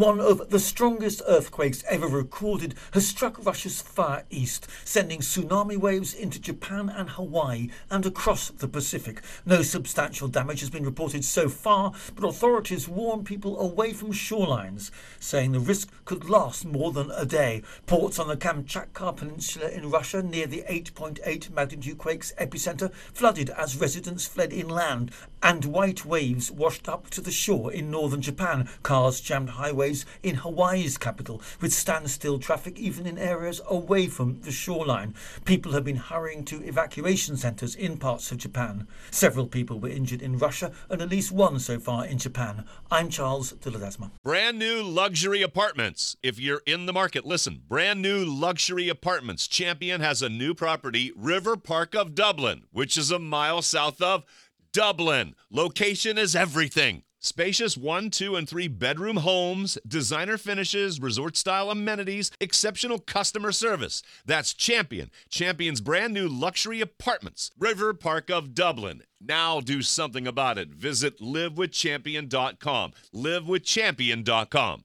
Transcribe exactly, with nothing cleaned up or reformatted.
One of the strongest earthquakes ever recorded has struck Russia's far east, sending tsunami waves into Japan and Hawaii and across the Pacific. No substantial damage has been reported so far, but authorities warn people away from shorelines, saying the risk could last more than a day. Ports on the Kamchatka Peninsula in Russia, near the eight point eight magnitude quake's epicenter, flooded as residents fled inland, and white waves washed up to the shore in northern Japan. Cars jammed highways in Hawaii's capital, with standstill traffic even in areas away from the shoreline. People have been hurrying to evacuation centres in parts of Japan. Several people were injured in Russia and at least one so far in Japan. I'm Charles de Ledesma. Brand new luxury apartments. If you're in the market, listen. Brand new luxury apartments. Champion has a new property, River Park of Dublin, which is a mile south of Dublin. Location is everything. Spacious one, two, and three bedroom homes, designer finishes, resort-style amenities, exceptional customer service. That's Champion. Champion's brand new luxury apartments. River Park of Dublin. Now do something about it. Visit live with champion dot com. live with champion dot com.